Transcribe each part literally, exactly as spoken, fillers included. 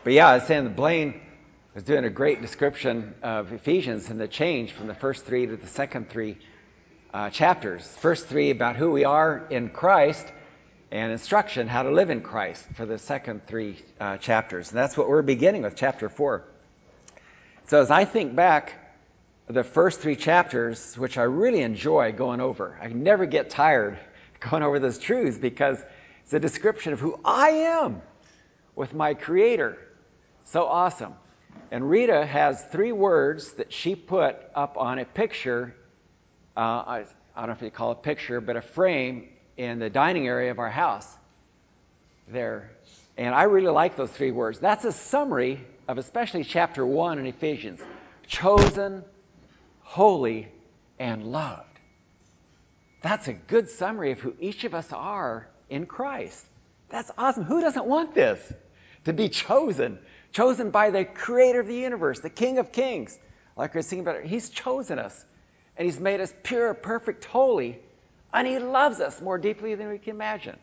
But yeah, I was saying that Blaine was doing a great description of Ephesians and the change from the first three to the second three uh, chapters. First three about who we are in Christ, and instruction how to live in Christ for the second three uh, chapters. And that's what we're beginning with, chapter four. So as I think back, the first three chapters, which I really enjoy going over, I never get tired going over those truths because it's a description of who I am with my Creator. So awesome. And Rita has three words that she put up on a picture, uh, I, I don't know if you call it a picture, but a frame in the dining area of our house there. And I really like those three words. That's a summary of especially chapter one in Ephesians. Chosen, holy, and loved. That's a good summary of who each of us are in Christ. That's awesome. Who doesn't want this? To be chosen. Chosen by the Creator of the universe, the King of Kings. Like we were singing about it, He's chosen us. And He's made us pure, perfect, holy. And He loves us more deeply than we can imagine.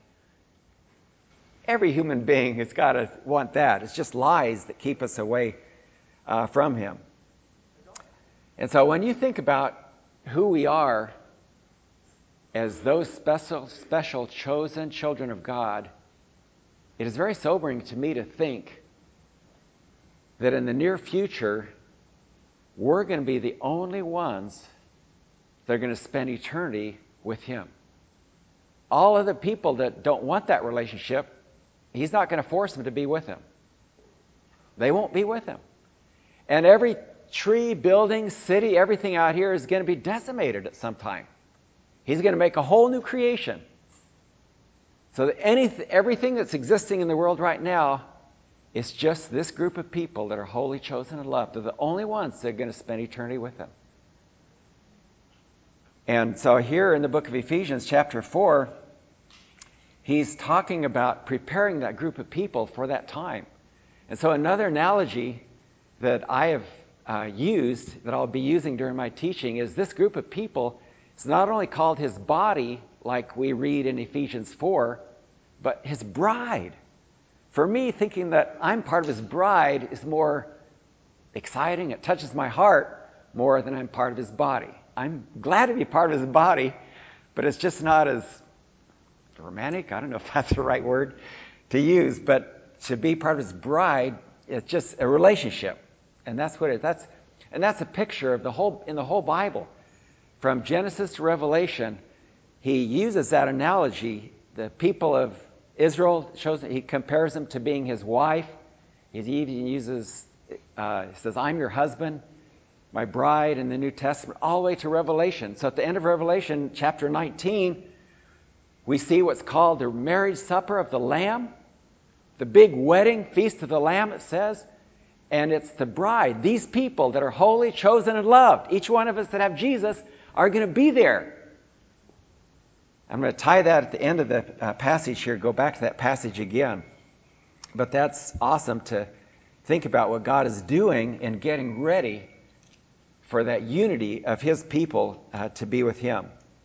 Every human being has got to want that. It's just lies that keep us away uh, from Him. And so when you think about who we are as those special, special chosen children of God, it is very sobering to me to think that in the near future, we're going to be the only ones that are going to spend eternity with Him. All other people that don't want that relationship, He's not going to force them to be with Him. They won't be with Him. And every tree, building, city, everything out here is going to be decimated at some time. He's going to make a whole new creation. So that any, everything that's existing in the world right now is just this group of people that are wholly chosen and loved. They're the only ones that are going to spend eternity with Him. And so here in the book of Ephesians, chapter four, he's talking about preparing that group of people for that time. And so another analogy that I have uh, used, that I'll be using during my teaching, is this group of people is not only called His body, like we read in Ephesians four, but His bride. For me, thinking that I'm part of His bride is more exciting. It touches my heart more than I'm part of His body. I'm glad to be part of His body, but it's just not as romantic. I don't know if that's the right word to use, but to be part of His bride, it's just a relationship. And that's what it is. That's, and that's a picture of the whole, in the whole Bible. From Genesis to Revelation, He uses that analogy. The people of Israel, shows He compares them to being His wife. He even uses, uh, He says, I'm your husband, my bride, in the New Testament, all the way to Revelation. So at the end of Revelation, chapter nineteen, we see what's called the marriage supper of the Lamb, the big wedding feast of the Lamb, it says. And it's the bride, these people that are holy, chosen, and loved. Each one of us that have Jesus are going to be there. I'm going to tie that at the end of the uh, passage here, go back to that passage again. But that's awesome to think about what God is doing in getting ready for that unity of His people uh, to be with Him.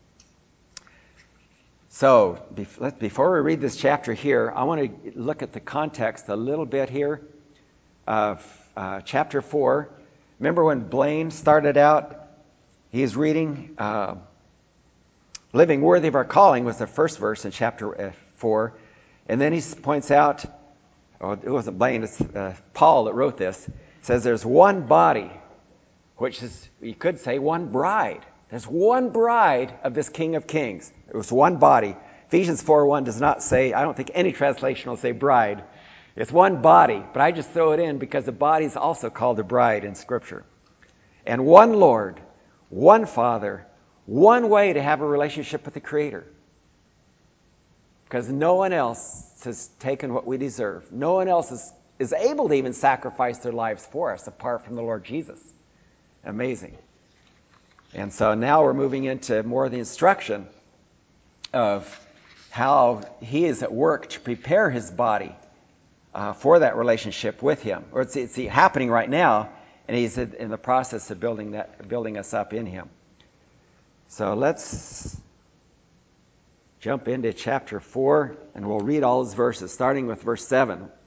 So before we read this chapter here, I want to look at the context a little bit here of uh, chapter four. Remember when Blaine started out, he's reading uh, living worthy of our calling was the first verse in chapter four. And then he points out, oh, it wasn't Blaine, it's uh, Paul that wrote this. It says there's one body, which is, you could say, one bride. There's one bride of this King of Kings. It was one body. Ephesians four one does not say, I don't think any translation will say bride. It's one body, but I just throw it in because the body is also called a bride in Scripture. And one Lord, one Father, one way to have a relationship with the Creator. Because no one else has taken what we deserve. No one else is, is able to even sacrifice their lives for us apart from the Lord Jesus. Amazing. And so now we're moving into more of the instruction of how He is at work to prepare His body uh, for that relationship with Him. Or it's, it's happening right now, and He's in the process of building that, building us up in Him. So let's jump into chapter four, and we'll read all those verses, starting with verse seven.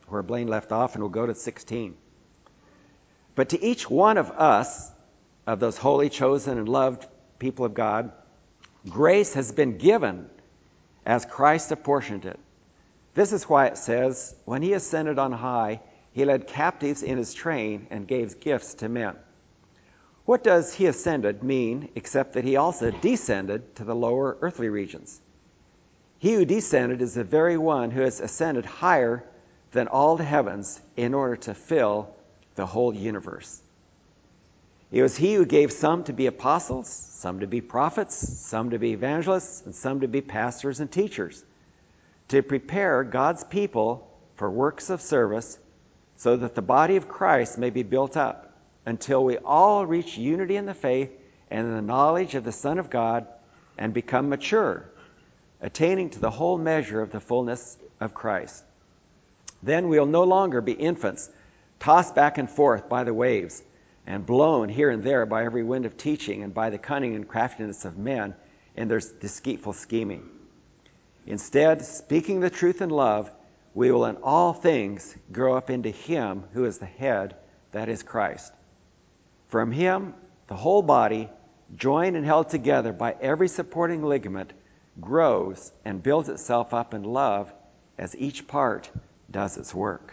where Blaine left off, and we'll go to sixteen. But to each one of us, of those holy, chosen, and loved people of God, grace has been given as Christ apportioned it. This is why it says, when he ascended on high, he led captives in his train and gave gifts to men. What does he ascended mean except that he also descended to the lower earthly regions? He who descended is the very one who has ascended higher than all the heavens in order to fill the whole universe. It was he who gave some to be apostles, some to be prophets, some to be evangelists, and some to be pastors and teachers, to prepare God's people for works of service, so that the body of Christ may be built up, until we all reach unity in the faith and in the knowledge of the Son of God, and become mature, attaining to the whole measure of the fullness of Christ. Then we'll no longer be infants, tossed back and forth by the waves, and blown here and there by every wind of teaching, and by the cunning and craftiness of men in their deceitful scheming. Instead, speaking the truth in love, we will in all things grow up into him who is the head, that is Christ. From him, the whole body, joined and held together by every supporting ligament, grows and builds itself up in love as each part does its work.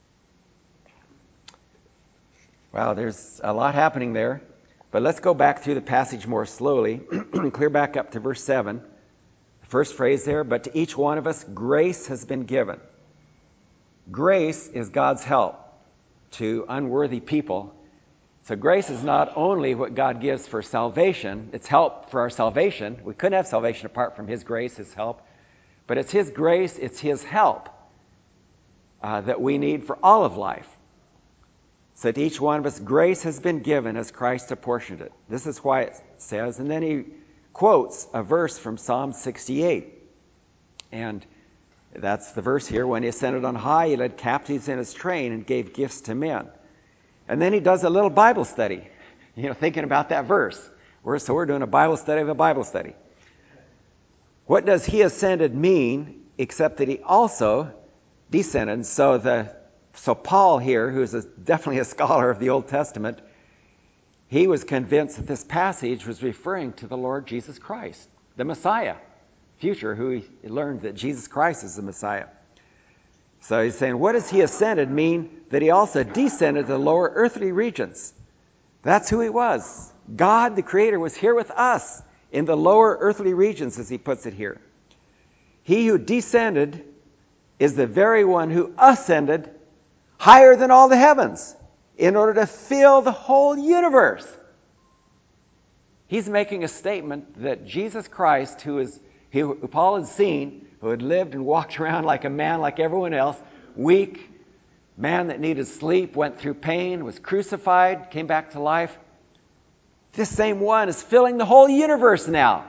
Wow, there's a lot happening there. But let's go back through the passage more slowly and clear back up to verse seven. The first phrase there, but to each one of us grace has been given. Grace is God's help to unworthy people. So grace is not only what God gives for salvation, it's help for our salvation. We couldn't have salvation apart from his grace, his help. But it's his grace, it's his help uh, that we need for all of life. So to each one of us, grace has been given as Christ apportioned it. This is why it says, and then he quotes a verse from Psalm sixty-eight. And that's the verse here. When he ascended on high, he led captives in his train and gave gifts to men. And then he does a little Bible study, you know, thinking about that verse. We're, so we're doing a Bible study of a Bible study. What does he ascended mean, except that he also descended? So the So Paul here, who is a, definitely a scholar of the Old Testament, he was convinced that this passage was referring to the Lord Jesus Christ, the Messiah, future, who he learned that Jesus Christ is the Messiah. So he's saying, what does he ascended mean? That he also descended to the lower earthly regions. That's who he was. God, the Creator, was here with us in the lower earthly regions, as he puts it here. He who descended is the very one who ascended higher than all the heavens, in order to fill the whole universe. He's making a statement that Jesus Christ, who is who Paul had seen, who had lived and walked around like a man like everyone else, weak, man that needed sleep, went through pain, was crucified, came back to life. This same one is filling the whole universe now.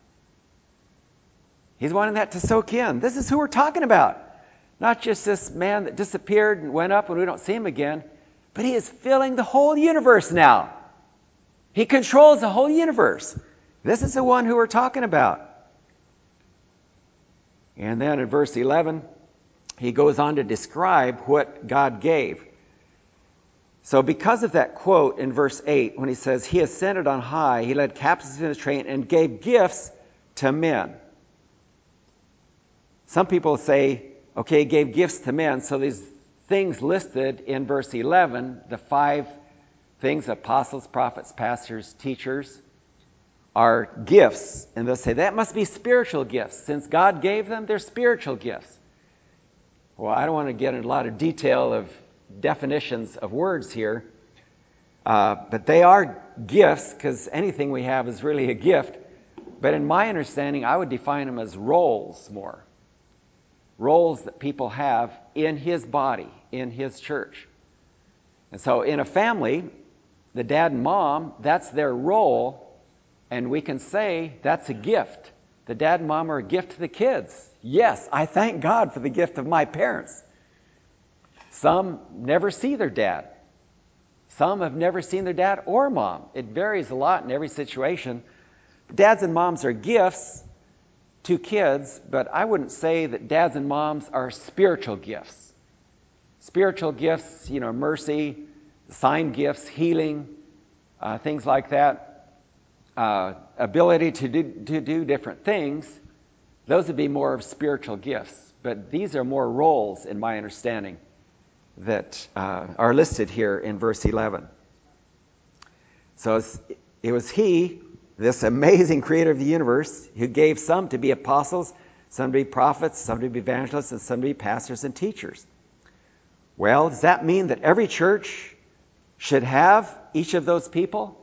He's wanting that to soak in. This is who we're talking about. Not just this man that disappeared and went up and we don't see him again, but he is filling the whole universe now. He controls the whole universe. This is the one who we're talking about. And then in verse eleven, he goes on to describe what God gave. So because of that quote in verse eight, when he says, he ascended on high, he led captives in his train and gave gifts to men. Some people say, okay, gave gifts to men. So these things listed in verse eleven, the five things, apostles, prophets, pastors, teachers, are gifts. And they'll say, that must be spiritual gifts. Since God gave them, they're spiritual gifts. Well, I don't want to get into a lot of detail of definitions of words here. Uh, but they are gifts, because anything we have is really a gift. But in my understanding, I would define them as roles more. Roles that people have in his body, in his church. And so in a family, the dad and mom, that's their role, and we can say that's a gift. The dad and mom are a gift to the kids. Yes, I thank God for the gift of my parents. Some never see their dad. Some have never seen their dad or mom. It varies a lot in every situation. Dads and moms are gifts to kids, but I wouldn't say that dads and moms are spiritual gifts. spiritual gifts, you know, mercy, sign gifts, healing, uh, things like that, uh, ability to do, to do different things, those would be more of spiritual gifts. But these are more roles, in my understanding, that uh, are listed here in verse eleven. So it was he, this amazing creator of the universe, who gave some to be apostles, some to be prophets, some to be evangelists, and some to be pastors and teachers. Well, does that mean that every church should have each of those people?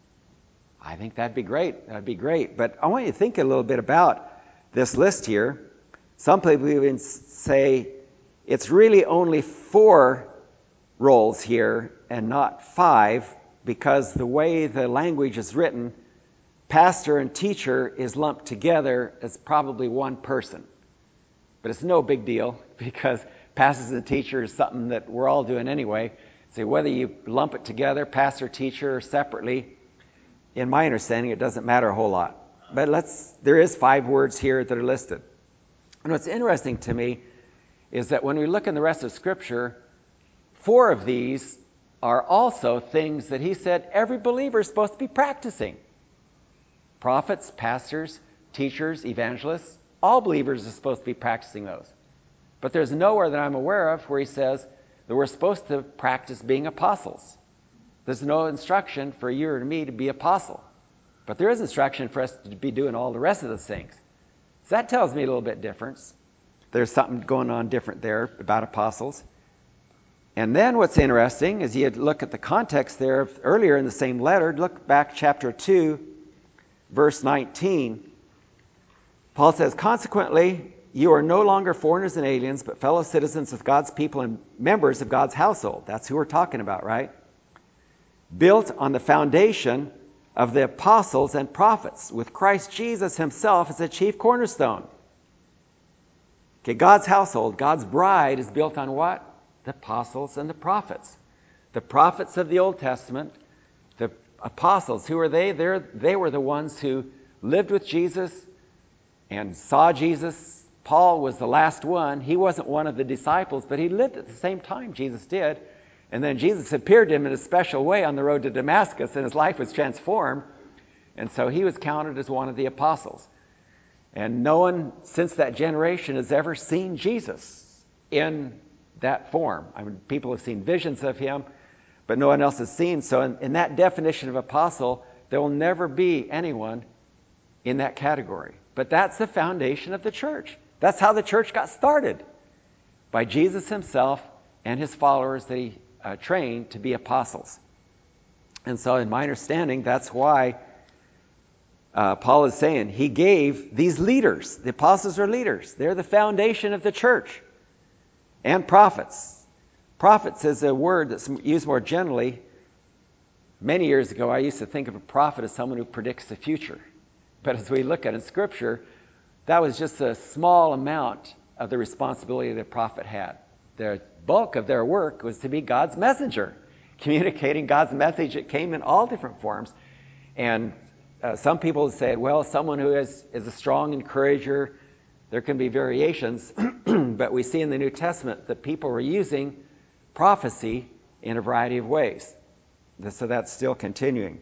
I think that'd be great. That'd be great. But I want you to think a little bit about this list here. Some people even say it's really only four roles here and not five, because the way the language is written, pastor and teacher is lumped together as probably one person. But it's no big deal, because pastors and teachers is something that we're all doing anyway. So whether you lump it together, pastor, teacher, or separately, in my understanding, it doesn't matter a whole lot. But let's there is five words here that are listed. And what's interesting to me is that when we look in the rest of Scripture, four of these are also things that he said every believer is supposed to be practicing. Prophets, pastors, teachers, evangelists, all believers are supposed to be practicing those. But there's nowhere that I'm aware of where he says that we're supposed to practice being apostles. There's no instruction for you or me to be apostle. But there is instruction for us to be doing all the rest of those things. So that tells me a little bit difference. There's something going on different there about apostles. And then what's interesting is you look at the context there earlier in the same letter. Look back chapter two, verse nineteen. Paul says, consequently, you are no longer foreigners and aliens, but fellow citizens with God's people and members of God's household. That's who we're talking about, right? Built on the foundation of the apostles and prophets, with Christ Jesus himself as the chief cornerstone. Okay, God's household, God's bride is built on what? The apostles and the prophets. The prophets of the Old Testament, the apostles, who are they? They're, they were the ones who lived with Jesus and saw Jesus. Paul was the last one. He wasn't one of the disciples, but he lived at the same time Jesus did. And then Jesus appeared to him in a special way on the road to Damascus, and his life was transformed. And so he was counted as one of the apostles. And no one since that generation has ever seen Jesus in that form. I mean, people have seen visions of him, but no one else has seen. So in, in that definition of apostle, there will never be anyone in that category. But that's the foundation of the church. That's how the church got started, by Jesus himself and his followers that he uh, trained to be apostles. And so in my understanding, that's why uh, Paul is saying he gave these leaders. The apostles are leaders. They're the foundation of the church. And prophets. Prophets is a word that's used more generally. Many years ago, I used to think of a prophet as someone who predicts the future. But as we look at it in Scripture, that was just a small amount of the responsibility the prophet had. The bulk of their work was to be God's messenger, communicating God's message. It came in all different forms. And uh, some people said, well, someone who is, is a strong encourager, there can be variations. But we see in the New Testament that people were using prophecy in a variety of ways. So that's still continuing.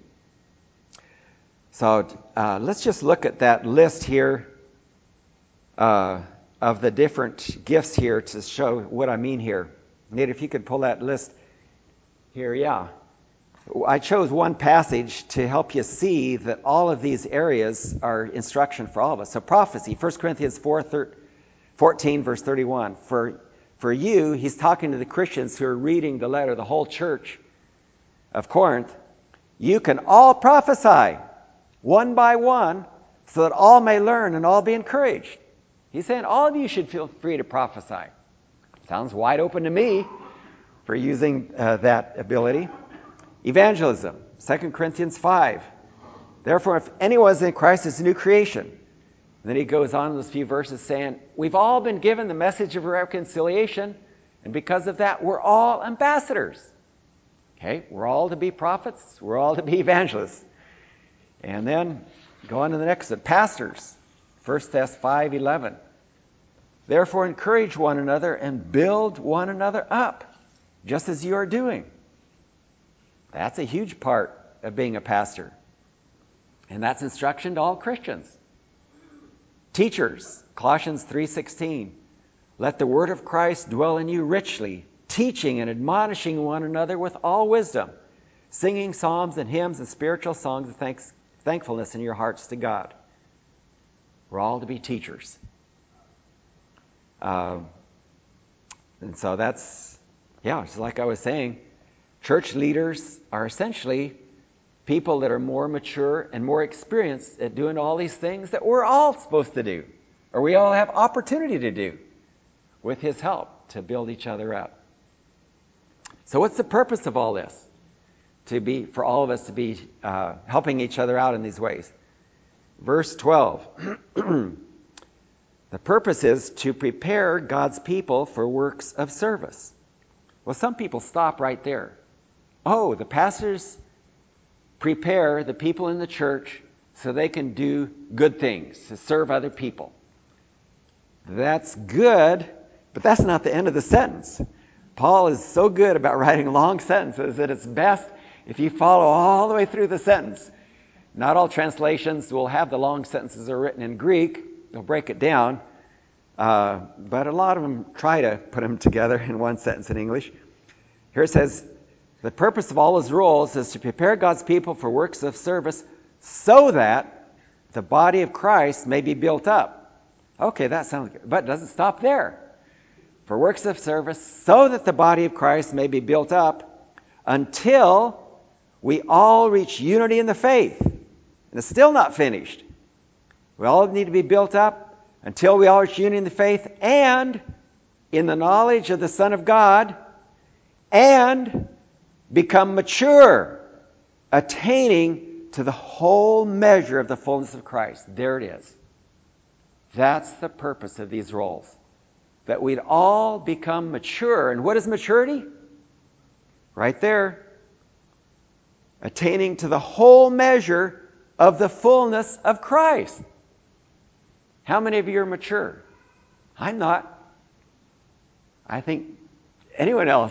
So uh, let's just look at that list here uh, of the different gifts here to show what I mean here. Nate, if you could pull that list here, yeah. I chose one passage to help you see that all of these areas are instruction for all of us. So prophecy, First Corinthians fourteen, verse thirty-one. For, for you, he's talking to the Christians who are reading the letter, the whole church of Corinth. You can all prophesy, one by one, so that all may learn and all be encouraged. He's saying all of you should feel free to prophesy. Sounds wide open to me for using uh, that ability. Evangelism, Second Corinthians five. Therefore, if anyone is in Christ, is a new creation. And then he goes on in those few verses saying, we've all been given the message of reconciliation, and because of that, we're all ambassadors. Okay, we're all to be prophets, we're all to be evangelists. And then go on to the next one, pastors, First Thessalonians five eleven. Therefore, encourage one another and build one another up, just as you are doing. That's a huge part of being a pastor. And that's instruction to all Christians. Teachers, Colossians three sixteen. Let the word of Christ dwell in you richly, teaching and admonishing one another with all wisdom, singing psalms and hymns and spiritual songs of thanks, thankfulness in your hearts to God. We're all to be teachers. Uh, and so that's, yeah, just like I was saying, church leaders are essentially people that are more mature and more experienced at doing all these things that we're all supposed to do, or we all have opportunity to do with his help to build each other up. So what's the purpose of all this? To be, for all of us to be uh, helping each other out in these ways. Verse twelve. The purpose is to prepare God's people for works of service. Well, some people stop right there. Oh, the pastors prepare the people in the church so they can do good things, to serve other people. That's good, but that's not the end of the sentence. Paul is so good about writing long sentences that it's best if you follow all the way through the sentence. Not all translations will have the long sentences are written in Greek. They'll break it down. Uh, but a lot of them try to put them together in one sentence in English. Here it says, the purpose of all his rules is to prepare God's people for works of service so that the body of Christ may be built up. Okay, that sounds good. But it doesn't stop there. For works of service so that the body of Christ may be built up until we all reach unity in the faith. And it's still not finished. We all need to be built up until we all reach unity in the faith and in the knowledge of the Son of God and become mature, attaining to the whole measure of the fullness of Christ. There it is. That's the purpose of these roles. That we'd all become mature. And what is maturity? Right there. Attaining to the whole measure of the fullness of Christ. How many of you are mature? I'm not. I think anyone else,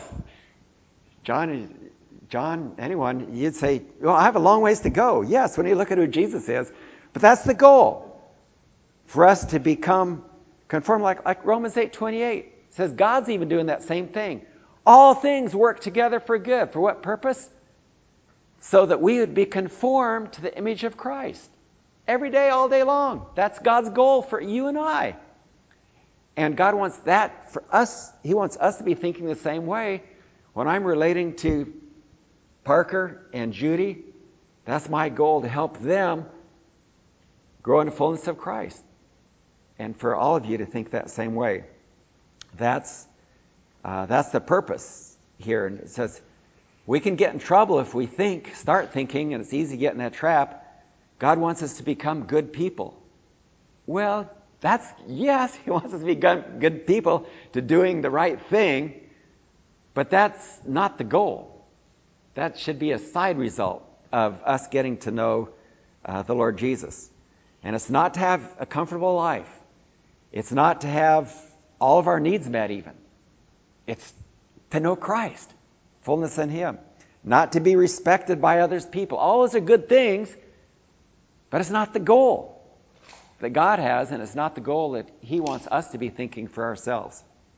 John, John, anyone, you'd say, well, I have a long ways to go. Yes, when you look at who Jesus is. But that's the goal. For us to become conformed like, like Romans eight twenty-eight. It says God's even doing that same thing. All things work together for good. For what purpose? So that we would be conformed to the image of Christ. Every day, all day long. That's God's goal for you and I. And God wants that for us. He wants us to be thinking the same way. When I'm relating to Parker and Judy, that's my goal, to help them grow in the fullness of Christ. And for all of you to think that same way. That's, uh, that's the purpose here. And it says, we can get in trouble if we think, start thinking, and it's easy to get in that trap. God wants us to become good people. Well, that's, yes, he wants us to be good, good people, to doing the right thing, but that's not the goal. That should be a side result of us getting to know uh, the Lord Jesus. And it's not to have a comfortable life. It's not to have all of our needs met even. It's to know Christ, fullness in him. Not to be respected by others people. All those are good things, but it's not the goal that God has, and it's not the goal that he wants us to be thinking for ourselves.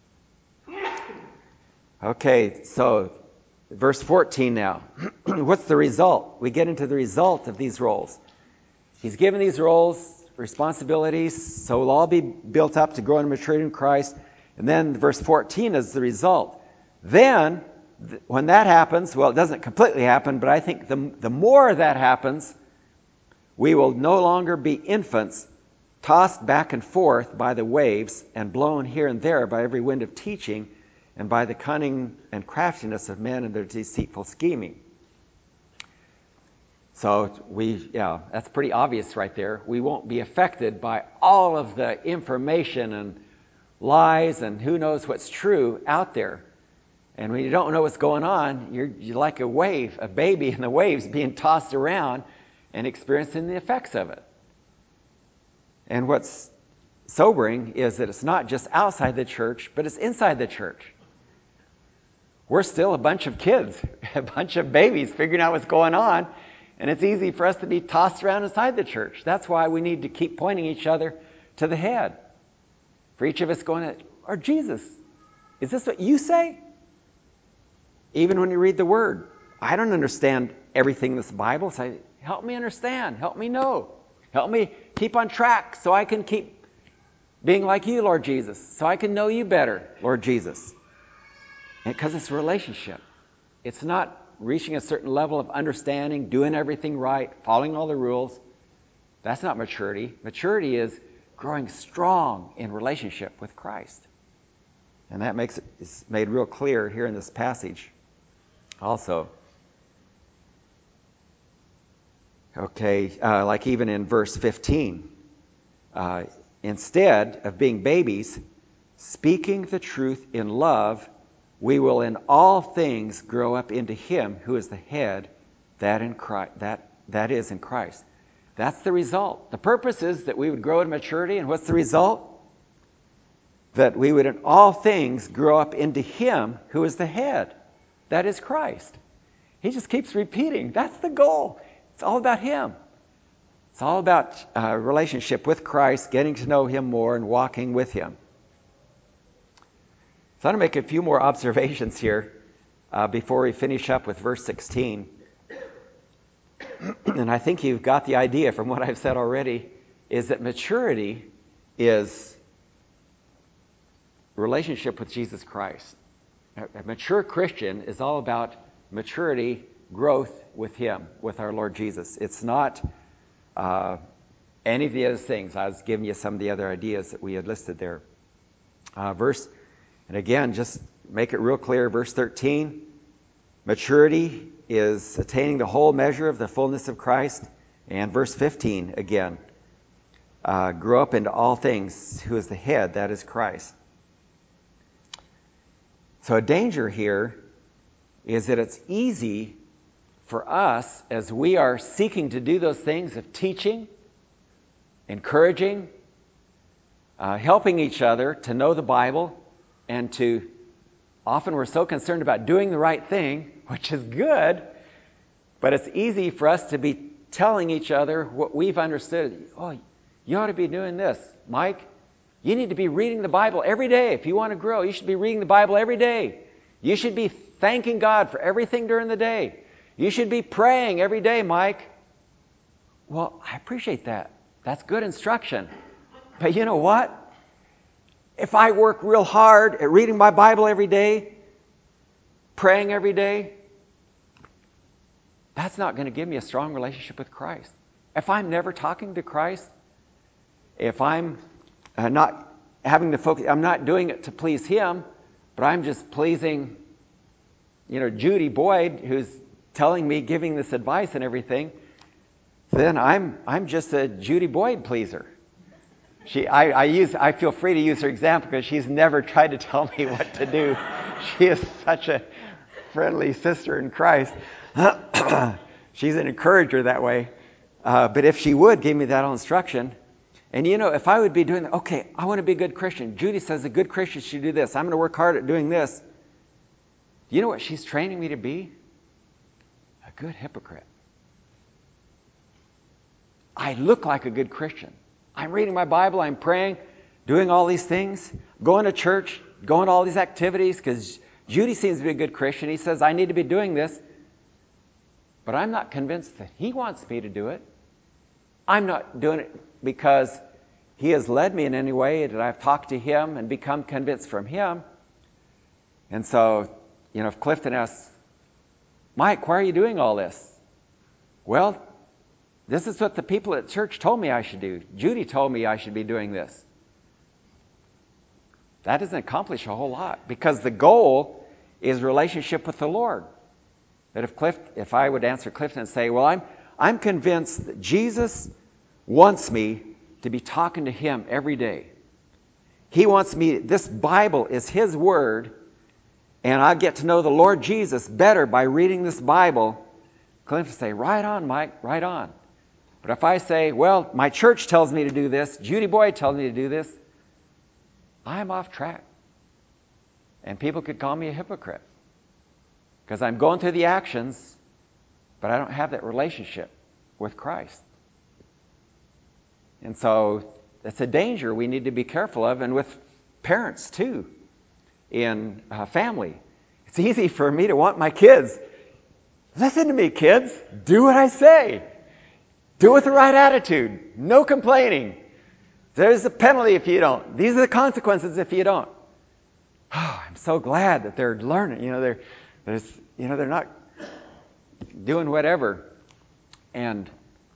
Okay, so verse fourteen now. What's the result? We get into the result of these roles. He's given these roles, responsibilities, so we'll all be built up to grow in maturity in Christ. And then verse fourteen is the result. Then, th- when that happens, well, it doesn't completely happen, but I think the, the more that happens, we will no longer be infants, tossed back and forth by the waves and blown here and there by every wind of teaching and by the cunning and craftiness of men and their deceitful scheming. So we, yeah, that's pretty obvious right there. We won't be affected by all of the information and lies and who knows what's true out there. And when you don't know what's going on, you're, you're like a wave, a baby in the waves being tossed around and experiencing the effects of it. And what's sobering is that it's not just outside the church, but it's inside the church. We're still a bunch of kids, a bunch of babies figuring out what's going on, and it's easy for us to be tossed around inside the church. That's why we need to keep pointing each other to the head. For each of us going, or Jesus, is this what you say? Even when you read the Word, I don't understand everything in this Bible. So help me understand. Help me know. Help me keep on track so I can keep being like you, Lord Jesus. So I can know you better, Lord Jesus. Because it's a relationship. It's not reaching a certain level of understanding, doing everything right, following all the rules. That's not maturity. Maturity is growing strong in relationship with Christ. And that makes it is made real clear here in this passage also. Okay, uh, like even in verse fifteen. Uh, instead of being babies, speaking the truth in love, we will in all things grow up into Him who is the head, that in Christ, that, that is in Christ. That's the result. The purpose is that we would grow in maturity, and what's the result? That we would in all things grow up into Him who is the head, that is Christ. He just keeps repeating, that's the goal. It's all about Him. It's all about uh, relationship with Christ, getting to know Him more and walking with Him. So I'm going to make a few more observations here uh, before we finish up with verse sixteen. And I think you've got the idea from what I've said already, is that maturity is relationship with Jesus Christ. A mature Christian is all about maturity, growth with Him, with our Lord Jesus. It's not uh, any of the other things. I was giving you some of the other ideas that we had listed there. Uh, verse, and again, just make it real clear, verse thirteen, maturity is attaining the whole measure of the fullness of Christ. And verse fifteen, again, uh, grow up into all things, who is the head, that is Christ. So a danger here is that it's easy for us, as we are seeking to do those things of teaching, encouraging, uh, helping each other to know the Bible, and to, often we're so concerned about doing the right thing, which is good, but it's easy for us to be telling each other what we've understood. Oh, you ought to be doing this. Mike, you need to be reading the Bible every day. If you want to grow, you should be reading the Bible every day. You should be thanking God for everything during the day. You should be praying every day, Mike. Well, I appreciate that. That's good instruction. But you know what? If I work real hard at reading my Bible every day, praying every day, that's not going to give me a strong relationship with Christ. If I'm never talking to Christ, if I'm uh, not having to focus, I'm not doing it to please Him, but I'm just pleasing, you know, Judy Boyd, who's telling me, giving this advice and everything, then I'm I'm just a Judy Boyd pleaser. She, I, I use, I feel free to use her example because she's never tried to tell me what to do. She is such a friendly sister in Christ. She's an encourager that way. Uh, but if she would give me that instruction, and you know, if I would be doing, okay, I want to be a good Christian. Judy says a good Christian should do this. I'm going to work hard at doing this. You know what she's training me to be? A good hypocrite. I look like a good Christian. I'm reading my Bible, I'm praying, doing all these things, going to church, going to all these activities, because Judy seems to be a good Christian. He says, I need to be doing this. But I'm not convinced that he wants me to do it. I'm not doing it because he has led me in any way, that I've talked to him and become convinced from him. And so, you know, if Clifton asks, Mike, why are you doing all this? Well, this is what the people at church told me I should do. Judy told me I should be doing this. That doesn't accomplish a whole lot, because the goal is relationship with the Lord. That if Cliff, if I would answer Clifton and say, well, I'm I'm convinced that Jesus wants me to be talking to him every day. He wants me, this Bible is his word, and I get to know the Lord Jesus better by reading this Bible. Clifton would say, right on, Mike, right on. But if I say, well, my church tells me to do this, Judy Boyd tells me to do this, I'm off track. And people could call me a hypocrite. Because I'm going through the actions, but I don't have that relationship with Christ. And so that's a danger we need to be careful of, and with parents too, in uh, family. It's easy for me to want my kids, listen to me, kids, do what I say. Do it with the right attitude. No complaining. There's a penalty if you don't. These are the consequences if you don't. Oh, I'm so glad that they're learning. You know, they're there's you know they're not doing whatever. And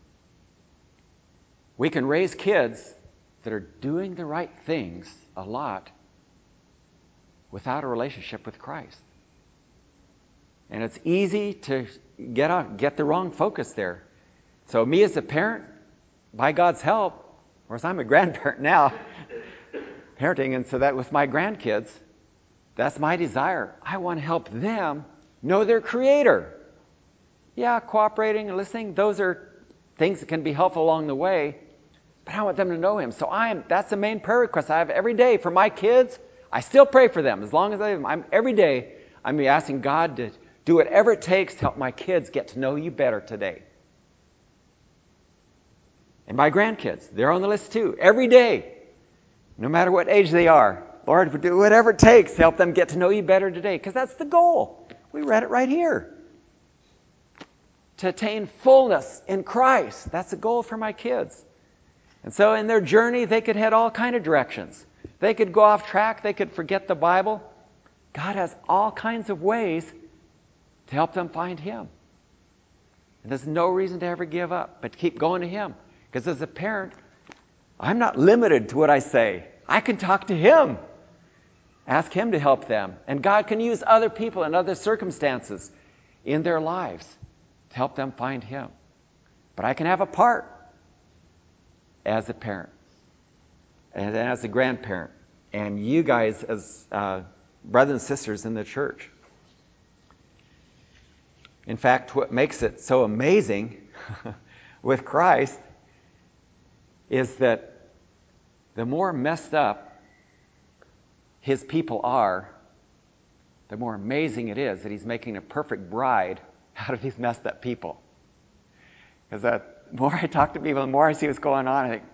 we can raise kids that are doing the right things a lot without a relationship with Christ. And it's easy to get on, get the wrong focus there. So me as a parent, by God's help, of course I'm a grandparent now, parenting, and so that with my grandkids, that's my desire. I want to help them know their Creator. Yeah, cooperating and listening, those are things that can be helpful along the way, but I want them to know Him. So I am. That's the main prayer request I have every day for my kids. I still pray for them as long as I, I'm every day. I'm asking God to do whatever it takes to help my kids get to know You better today. And my grandkids, they're on the list too. Every day, no matter what age they are, Lord, do whatever it takes to help them get to know You better today, because that's the goal. We read it right here. To attain fullness in Christ. That's the goal for my kids. And so in their journey, they could head all kind of directions. They could go off track. They could forget the Bible. God has all kinds of ways to help them find Him. And there's no reason to ever give up, but to keep going to Him. Because as a parent, I'm not limited to what I say. I can talk to Him. Ask Him to help them. And God can use other people and other circumstances in their lives to help them find Him. But I can have a part as a parent and as a grandparent, and you guys as uh, brothers and sisters in the church. In fact, what makes it so amazing with Christ is that the more messed up His people are, the more amazing it is that He's making a perfect bride out of these messed up people. Because the more I talk to people, the more I see what's going on, I think,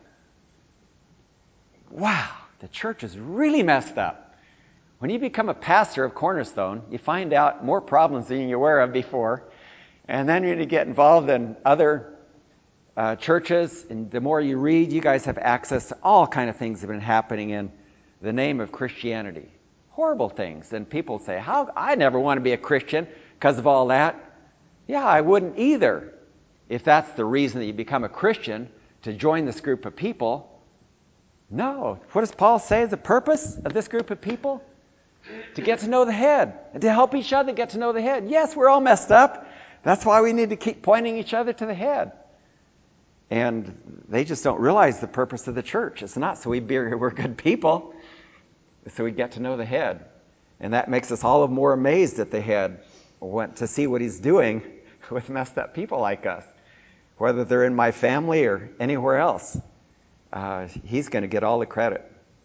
wow, the church is really messed up. When you become a pastor of Cornerstone, you find out more problems than you're aware of before. And then you get involved in other uh, churches, and the more you read, you guys have access to all kind of things that have been happening in the name of Christianity. Horrible things. And people say, "How? I never want to be a Christian because of all that." Yeah, I wouldn't either. If that's the reason that you become a Christian, to join this group of people. No. What does Paul say is the purpose of this group of people? To get to know the head and to help each other get to know the head. Yes, we're all messed up. That's why we need to keep pointing each other to the head. And they just don't realize the purpose of the church. It's not so we be, we're good people. It's so we get to know the head. And that makes us all more amazed at the head, want to see what He's doing with messed up people like us. Whether they're in my family or anywhere else, uh, He's going to get all the credit.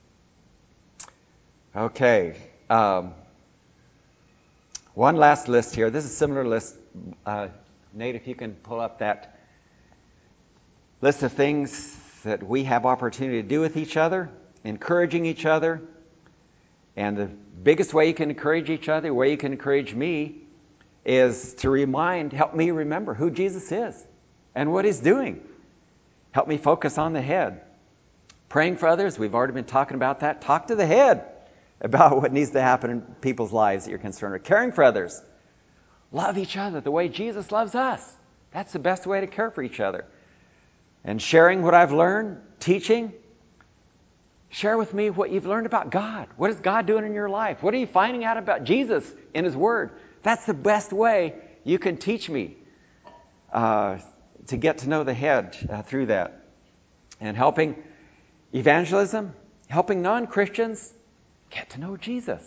Okay. Um, one last list here. This is a similar list. Uh, Nate, if you can pull up that list of things that we have opportunity to do with each other, encouraging each other. And the biggest way you can encourage each other, the way you can encourage me, is to remind, help me remember who Jesus is and what He's doing. Help me focus on the head. Praying for others, we've already been talking about that. Talk to the head about what needs to happen in people's lives that you're concerned with. Caring for others. Love each other the way Jesus loves us. That's the best way to care for each other. And sharing what I've learned, teaching. Share with me what you've learned about God. What is God doing in your life? What are you finding out about Jesus in His Word? That's the best way you can teach me uh, to get to know the head uh, through that. And helping evangelism, helping non-Christians get to know Jesus.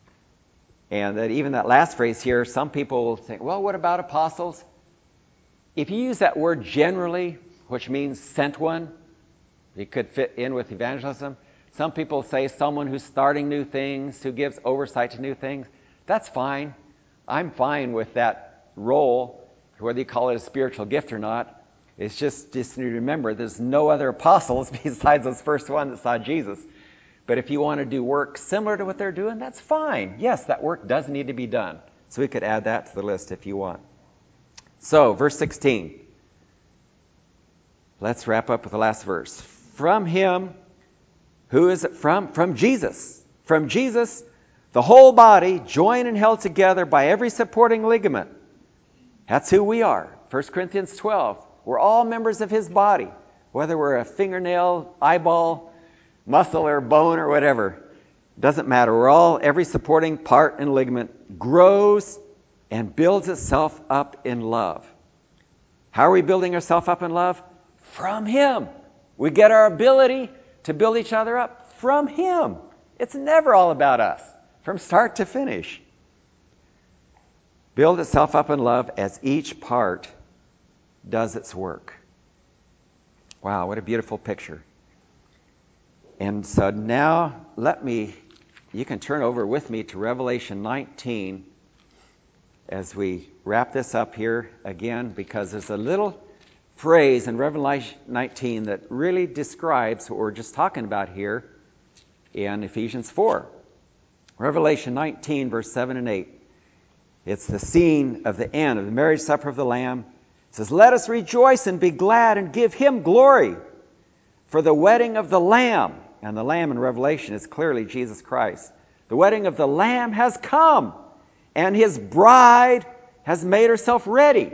And that even that last phrase here, some people will think, well, what about apostles? if you use that word generally, which means sent one, it could fit in with evangelism. Some people say someone who's starting new things, who gives oversight to new things. That's fine. I'm fine with that role, whether you call it a spiritual gift or not. It's just, just need to remember there's no other apostles besides those first one that saw Jesus. But if you want to do work similar to what they're doing, that's fine. Yes, that work does need to be done. So we could add that to the list if you want. So, verse sixteen. Let's wrap up with the last verse. From him, who is it from? From Jesus. From Jesus, the whole body, joined and held together by every supporting ligament. That's who we are. First Corinthians twelve. We're all members of his body, whether we're a fingernail, eyeball, muscle, or bone, or whatever. Doesn't matter. We're all, every supporting part and ligament grows and builds itself up in love. How are we building ourselves up in love? From him. We get our ability to build each other up from him. It's never all about us, from start to finish. Build itself up in love as each part does its work. Wow, what a beautiful picture. And so now let me, you can turn over with me to Revelation nineteen as we wrap this up here again, because there's a little phrase in Revelation nineteen that really describes what we're just talking about here in Ephesians four. Revelation nineteen, verse seven and eight. It's the scene of the end of the marriage supper of the Lamb. It says, "Let us rejoice and be glad and give him glory for the wedding of the Lamb." And the Lamb in Revelation is clearly Jesus Christ. The wedding of the Lamb has come, and his bride has made herself ready.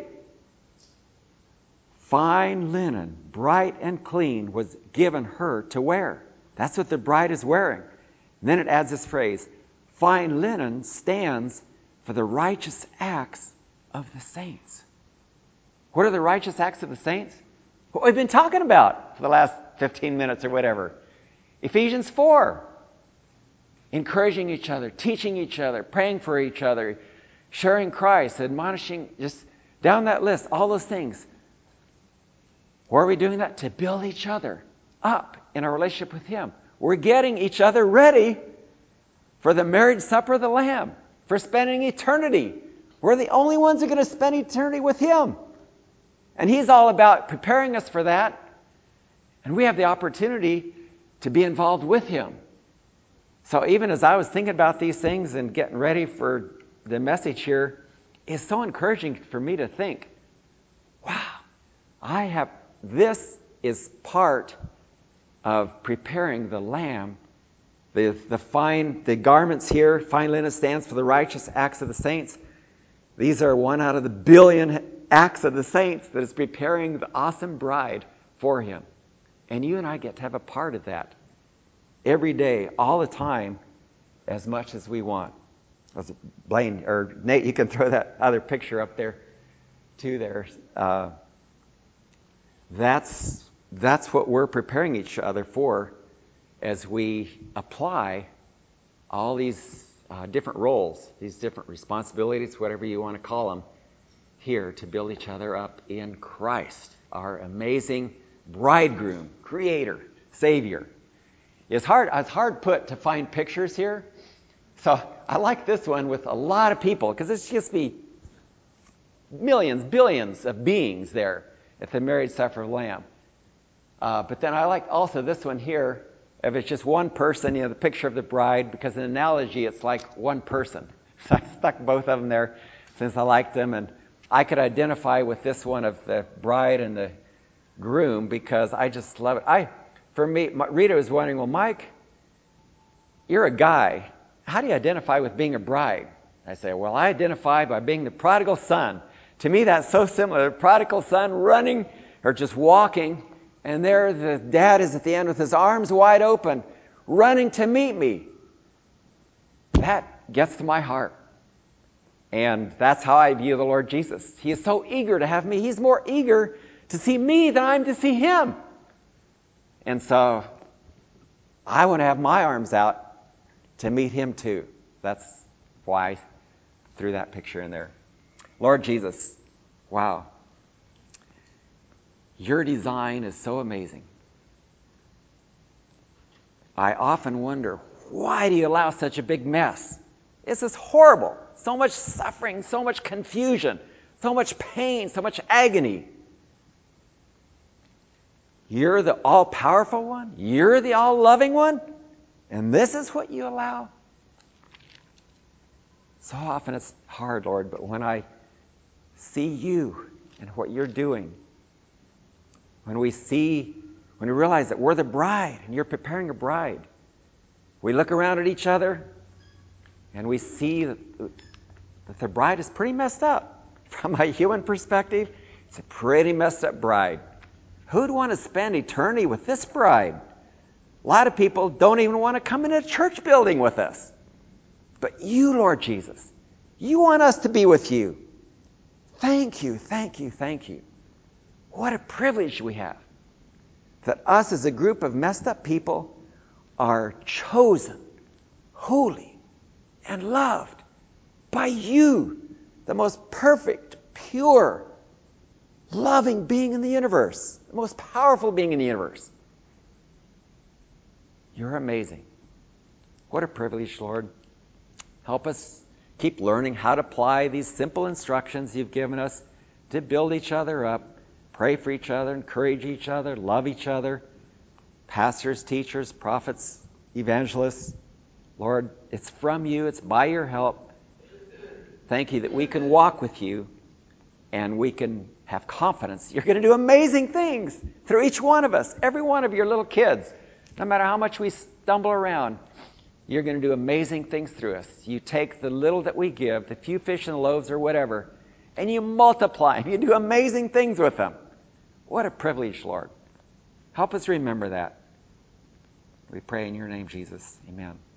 Fine linen, bright and clean, was given her to wear. That's what the bride is wearing. And then it adds this phrase, fine linen stands for the righteous acts of the saints. What are the righteous acts of the saints? What we've been talking about for the last fifteen minutes or whatever. Ephesians four. Encouraging each other, teaching each other, praying for each other, sharing Christ, admonishing, just down that list, all those things. Why are we doing that? To build each other up in our relationship with him. We're getting each other ready for the marriage supper of the Lamb, for spending eternity. We're the only ones who are going to spend eternity with him. And he's all about preparing us for that. And we have the opportunity to be involved with him. So even as I was thinking about these things and getting ready for the message here, it's so encouraging for me to think, wow, I have, this is part of preparing the Lamb. The, the fine, the garments here, fine linen stands for the righteous acts of the saints. These are one out of the billion acts of the saints that is preparing the awesome bride for him. And you and I get to have a part of that every day, all the time, as much as we want. Blaine, or Nate, you can throw that other picture up there, too, there. Uh, that's, that's what we're preparing each other for as we apply all these uh, different roles, these different responsibilities, whatever you want to call them, here to build each other up in Christ, our amazing bridegroom, creator, savior. It's hard, it's hard put to find pictures here. So I like this one with a lot of people, because it's just be millions, billions of beings there at the marriage supper of the Lamb. Uh, but then I like also this one here. If it's just one person, you know, the picture of the bride, because an analogy, it's like one person. So I stuck both of them there since I liked them. And I could identify with this one of the bride and the groom because I just love it. I, for me, Rita was wondering, well, Mike, you're a guy. How do you identify with being a bride? I say, well, I identify by being the prodigal son. To me, that's so similar. The prodigal son running or just walking, and there the dad is at the end with his arms wide open, running to meet me. That gets to my heart. And that's how I view the Lord Jesus. He is so eager to have me. He's more eager to see me than I'm to see him. And so I want to have my arms out to meet him too. That's why I threw that picture in there. Lord Jesus, wow. Your design is so amazing. I often wonder, why do you allow such a big mess? This is horrible. So much suffering, so much confusion, so much pain, so much agony. You're the all-powerful one. You're the all-loving one. And this is what you allow? So often it's hard, Lord, but when I see you and what you're doing, when we see, when we realize that we're the bride and you're preparing a bride, we look around at each other and we see that, that the bride is pretty messed up. From a human perspective, it's a pretty messed up bride. Who'd want to spend eternity with this bride? A lot of people don't even want to come into a church building with us. But you, Lord Jesus, you want us to be with you. Thank you, thank you, thank you. What a privilege we have that us as a group of messed up people are chosen, holy, and loved by you, the most perfect, pure, loving being in the universe, the most powerful being in the universe. You're amazing. What a privilege, Lord. Help us keep learning how to apply these simple instructions you've given us to build each other up, pray for each other, encourage each other, love each other. Pastors, teachers, prophets, evangelists. Lord, it's from you. It's by your help. Thank you that we can walk with you and we can have confidence. You're going to do amazing things through each one of us, every one of your little kids. No matter how much we stumble around, you're going to do amazing things through us. You take the little that we give, the few fish and loaves or whatever, and you multiply them. You do amazing things with them. What a privilege, Lord. Help us remember that. We pray in your name, Jesus. Amen.